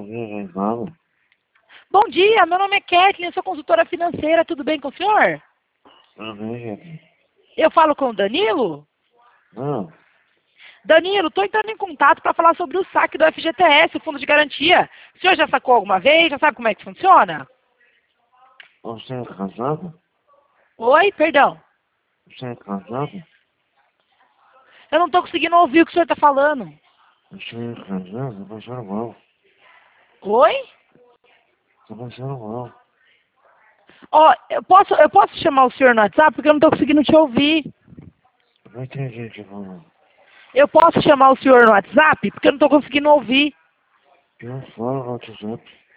Bom dia, meu nome é Kathleen, eu sou consultora financeira, tudo bem com o senhor? Eu falo com o Danilo? Não, Danilo, estou entrando em contato para falar sobre o saque do FGTS, o Fundo de Garantia. O senhor já sacou alguma vez? Já sabe como é que funciona? você é casado? Oi, perdão. Você é casado? Eu não estou conseguindo ouvir o que o senhor está falando. Você é casado? Tá passando mal. Oi? Tá passando mal. Ó, eu posso chamar o senhor no WhatsApp porque eu não estou conseguindo te ouvir. Não entendi o que falou. Eu posso chamar o senhor no WhatsApp porque eu não estou conseguindo ouvir. Eu falo no WhatsApp.